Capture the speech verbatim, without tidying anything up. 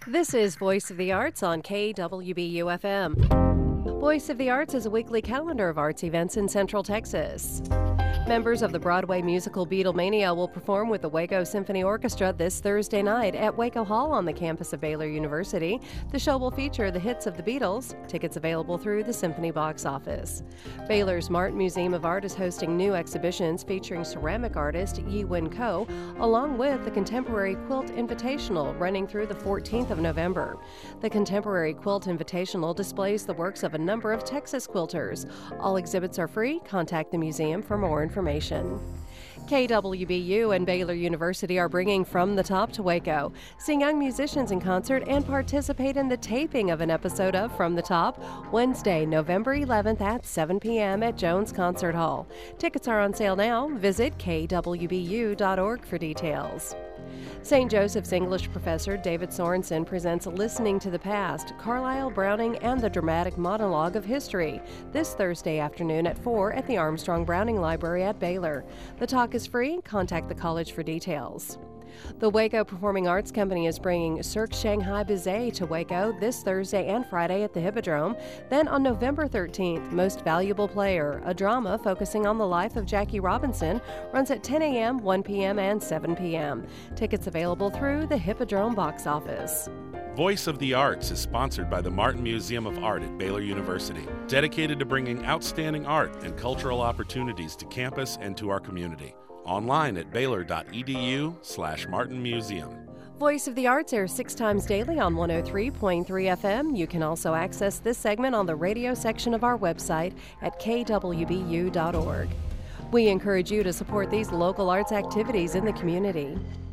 This is Voice of the Arts on K W B U F M. Voice of the Arts is a weekly calendar of arts events in Central Texas. Members of the Broadway musical Beatlemania will perform with the Waco Symphony Orchestra this Thursday night at Waco Hall on the campus of Baylor University. The show will feature the hits of the Beatles. Tickets available through the Symphony box office. Baylor's Martin Museum of Art is hosting new exhibitions featuring ceramic artist Yi Wen Ko, along with the Contemporary Quilt Invitational running through the fourteenth of November. The Contemporary Quilt Invitational displays the works of a number of Texas quilters. All exhibits are free. Contact the museum for more information. K W B U and Baylor University are bringing From the Top to Waco. See young musicians in concert and participate in the taping of an episode of From the Top Wednesday, November eleventh at seven p.m. at Jones Concert Hall. Tickets are on sale now. Visit K W B U dot org for details. Saint Joseph's English professor David Sorensen presents Listening to the Past, Carlyle, Browning, and the Dramatic Monologue of History this Thursday afternoon at four at the Armstrong Browning Library at Baylor. The talk is free. Contact the college for details. The Waco Performing Arts Company is bringing Cirque Shanghai Bizet to Waco this Thursday and Friday at the Hippodrome. Then on November thirteenth, Most Valuable Player, a drama focusing on the life of Jackie Robinson, runs at ten a.m., one p.m., and seven p.m. Tickets available through the Hippodrome box office. Voice of the Arts is sponsored by the Martin Museum of Art at Baylor University, dedicated to bringing outstanding art and cultural opportunities to campus and to our community. Online at baylor.edu slash Martin Museum. Voice of the Arts airs six times daily on one oh three point three F M. You can also access this segment on the radio section of our website at K W B U dot org. We encourage you to support these local arts activities in the community.